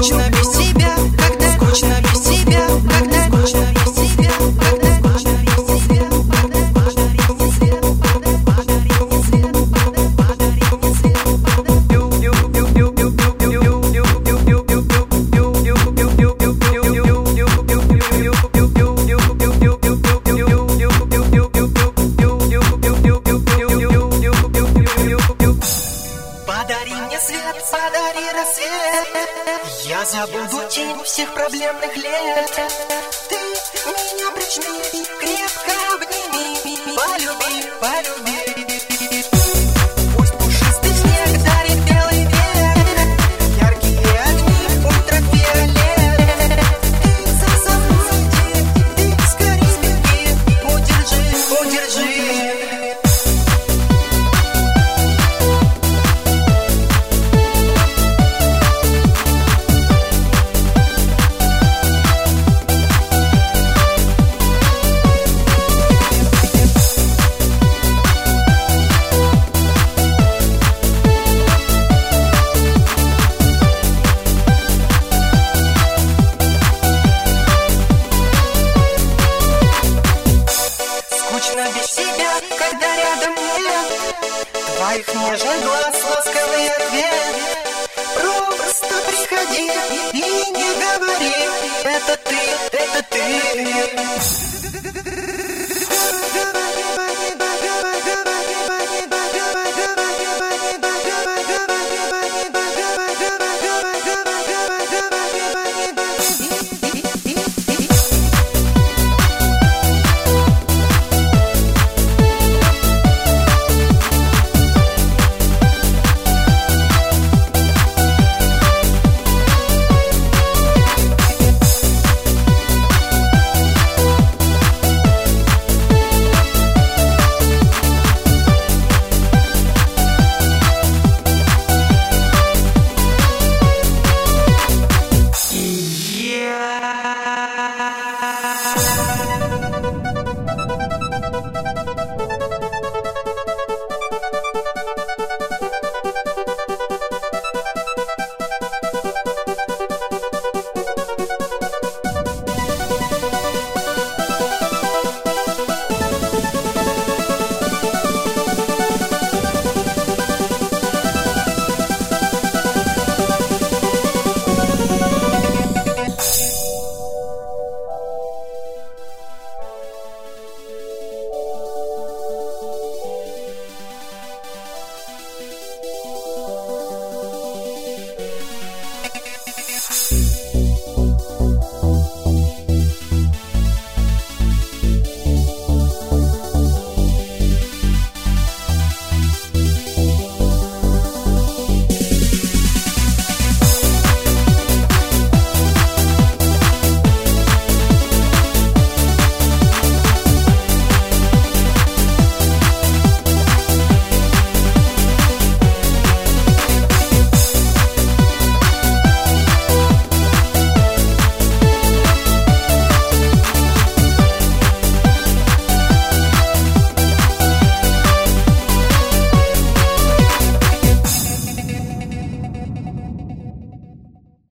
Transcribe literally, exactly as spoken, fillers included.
Скучно без тебя, когда скучно без тебя, когда скучно без тебя, когда скучно без тебя, когда скучно без тебя, подари мне свет, подари рассвет. Я забуду тень всех проблемных лет. Ты меня прижми, крепко обними, полюби, полюби. Пусть пушистый снег дарит белый век, яркие огни, ультрафиолет. Ты за собой иди, ты скорей беги, удержи, удержи. Скучно без тебя, когда рядом нет твоих нежных глаз, ласковый ответ. Просто приходи и не говори, это ты, это ты.